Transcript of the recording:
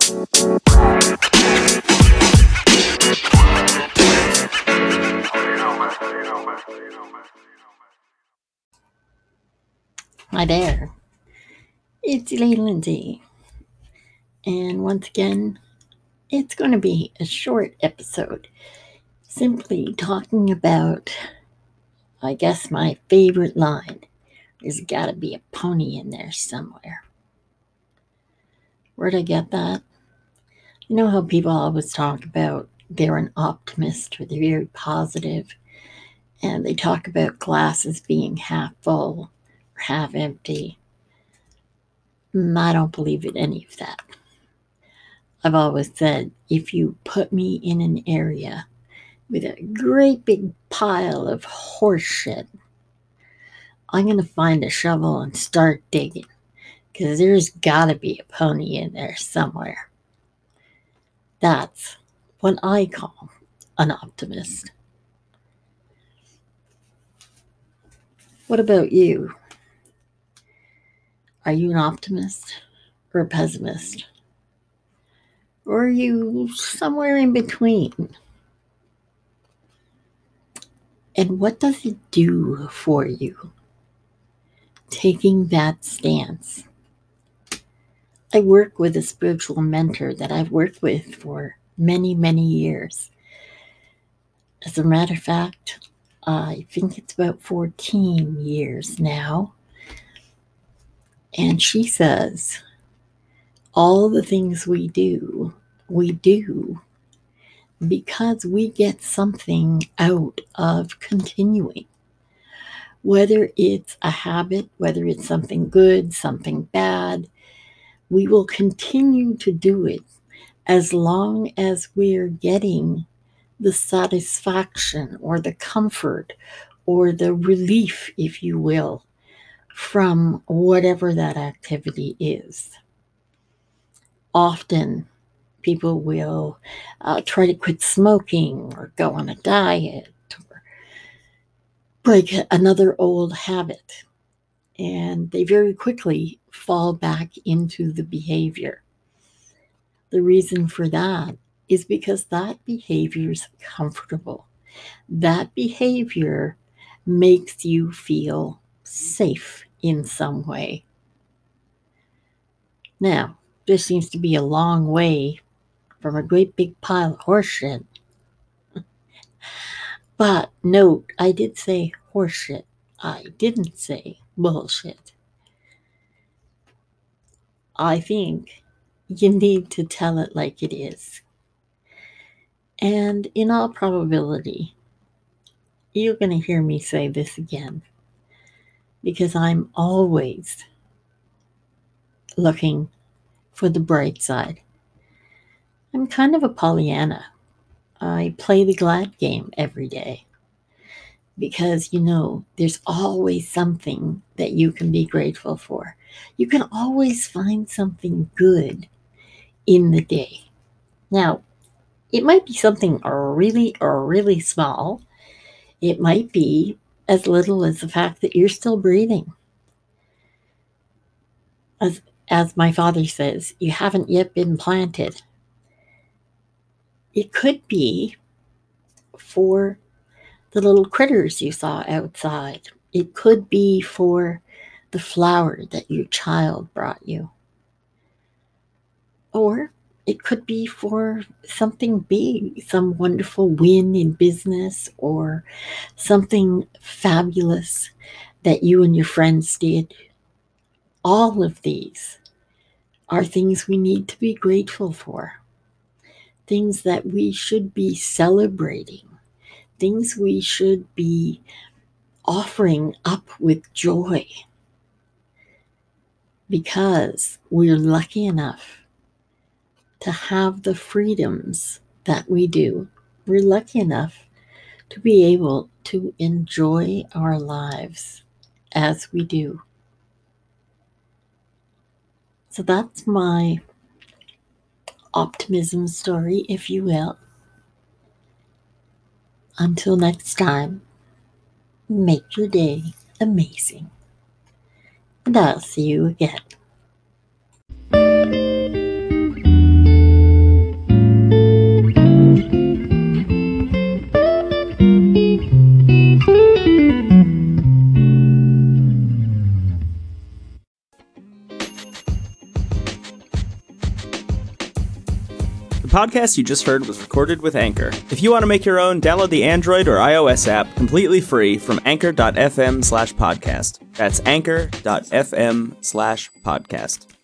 Hi there, it's Elaine Lindsay, and once again, it's going to be a short episode simply talking about, I guess, my favorite line. There's gotta be a pony in there somewhere. Where'd I get that? You know how people always talk about they're an optimist or they're very positive, and they talk about glasses being half full or half empty. I don't believe in any of that. I've always said if you put me in an area with a great big pile of horse shit, I'm going to find a shovel and start digging because there's got to be a pony in there somewhere. That's what I call an optimist. What about you? Are you an optimist or a pessimist? Or are you somewhere in between? And what does it do for you taking that stance? I work with a spiritual mentor that I've worked with for many, many years. As a matter of fact, I think it's about 14 years now. And she says, all the things we do because we get something out of continuing. Whether it's a habit, whether it's something good, something bad, we will continue to do it as long as we're getting the satisfaction or the comfort or the relief, if you will, from whatever that activity is. Often people will try to quit smoking or go on a diet or break another old habit, and they very quickly fall back into the behavior. The reason for that is because that behavior is comfortable. That behavior makes you feel safe in some way. Now, this seems to be a long way from a great big pile of horseshit. But note, I did say horseshit. I didn't say bullshit. I think you need to tell it like it is. And in all probability, you're going to hear me say this again because I'm always looking for the bright side. I'm kind of a Pollyanna. I play the glad game every day because there's always something that you can be grateful for. You can always find something good in the day. Now, it might be something really or really small. It might be as little as the fact that you're still breathing. As my father says, you haven't yet been planted. It could be for the little critters you saw outside. It could be for the flower that your child brought you. Or it could be for something big, some wonderful win in business or something fabulous that you and your friends did. All of these are things we need to be grateful for, things that we should be celebrating, things we should be offering up with joy because we're lucky enough to have the freedoms that we do. We're lucky enough to be able to enjoy our lives as we do. So that's my optimism story, if you will. Until next time, make your day amazing. And I'll see you again. The podcast you just heard was recorded with Anchor. If you want to make your own, download the Android or iOS app completely free from anchor.fm/podcast. That's anchor.fm/podcast.